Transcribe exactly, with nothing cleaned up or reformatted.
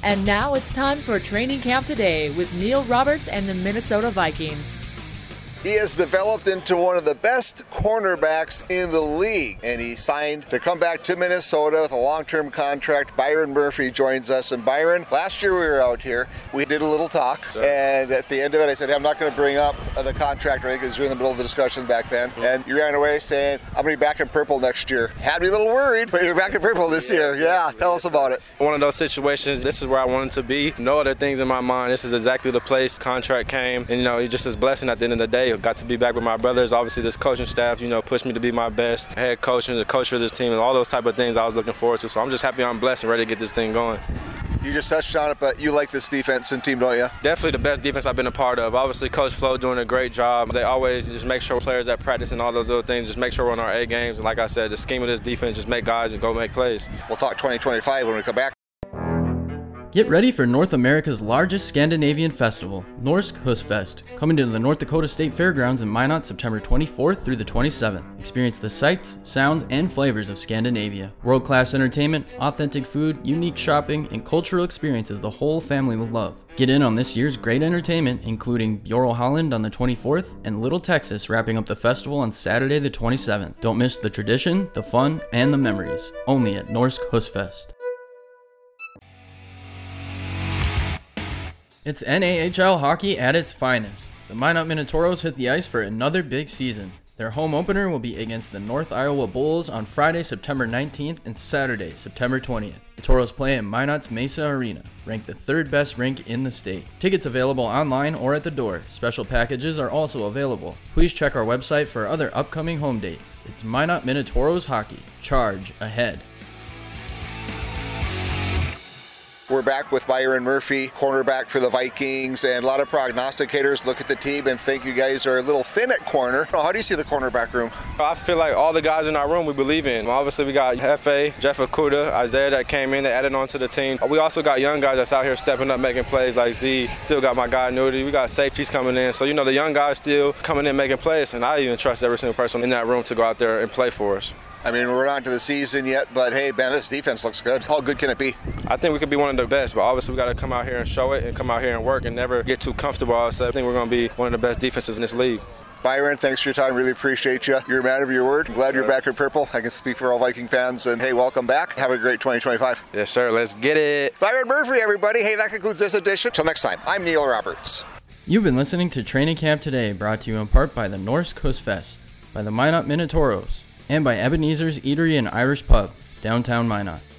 And now it's time for Training Camp Today with Neil Roberts and the Minnesota Vikings. He has developed into one of the best cornerbacks in the league, and he signed to come back to Minnesota with a long-term contract. Byron Murphy joins us. And Byron, last year we were out here, we did a little talk, sure. And at the end of it I said, hey, I'm not going to bring up the contract, right, because you're in the middle of the discussion back then, mm-hmm. And you ran away saying, I'm going to be back in purple next year. Had me a little worried, but you're back in purple this yeah, year. Yeah, yeah, tell us about it. One of those situations, this is where I wanted to be. No other things in my mind. This is exactly the place. Contract came, and you know, it's just a blessing at the end of the day. Got to be back with my brothers. Obviously, this coaching staff, you know, pushed me to be my best. Head coach and the coach for this team, and all those type of things I was looking forward to. So I'm just happy I'm blessed and ready to get this thing going. You just touched on it, but you like this defense and team, don't you? Definitely the best defense I've been a part of. Obviously, Coach Flo doing a great job. They always just make sure players at practice and all those other things, just make sure we're on our A games. And like I said, the scheme of this defense, just make guys and go make plays. We'll talk twenty twenty-five when we come back. Get ready for North America's largest Scandinavian festival, Norsk Husfest, coming to the North Dakota State Fairgrounds in Minot September twenty-fourth through the twenty-seventh. Experience the sights, sounds, and flavors of Scandinavia. World-class entertainment, authentic food, unique shopping, and cultural experiences the whole family will love. Get in on this year's great entertainment, including Bjorl Holland on the twenty-fourth and Little Texas wrapping up the festival on Saturday the twenty-seventh. Don't miss the tradition, the fun, and the memories. Only at Norsk Husfest. It's N A H L hockey at its finest. The Minot Minotauros hit the ice for another big season. Their home opener will be against the North Iowa Bulls on Friday, September nineteenth and Saturday, September twentieth. The Toros play at Minot's Mesa Arena, ranked the third best rink in the state. Tickets available online or at the door. Special packages are also available. Please check our website for other upcoming home dates. It's Minot Minotauros Hockey. Charge ahead. We're back with Byron Murphy, cornerback for the Vikings, and a lot of prognosticators look at the team and think you guys are a little thin at corner. How do you see the cornerback room? I feel like all the guys in our room we believe in. Obviously, we got F A, Jeff Okuda, Isaiah that came in, that added on to the team. We also got young guys that's out here stepping up, making plays like Z. Still got my guy Nudie. We got safeties coming in. So, you know, the young guys still coming in, making plays, and I even trust every single person in that room to go out there and play for us. I mean, we're not to the season yet, but hey, man, this defense looks good. How good can it be? I think we could be one of the best, but obviously we got to come out here and show it and come out here and work and never get too comfortable. So I think we're going to be one of the best defenses in this league. Byron, thanks for your time. Really appreciate you. You're a man of your word. I'm glad sure. You're back in purple. I can speak for all Viking fans. And hey, welcome back. Have a great twenty twenty-five. Yes, sir. Let's get it. Byron Murphy, everybody. Hey, that concludes this edition. Till next time, I'm Neil Roberts. You've been listening to Training Camp Today, brought to you in part by the Norsk Husfest, by the Minot Minotauros, and by Ebenezer's Eatery and Irish Pub, downtown Minot.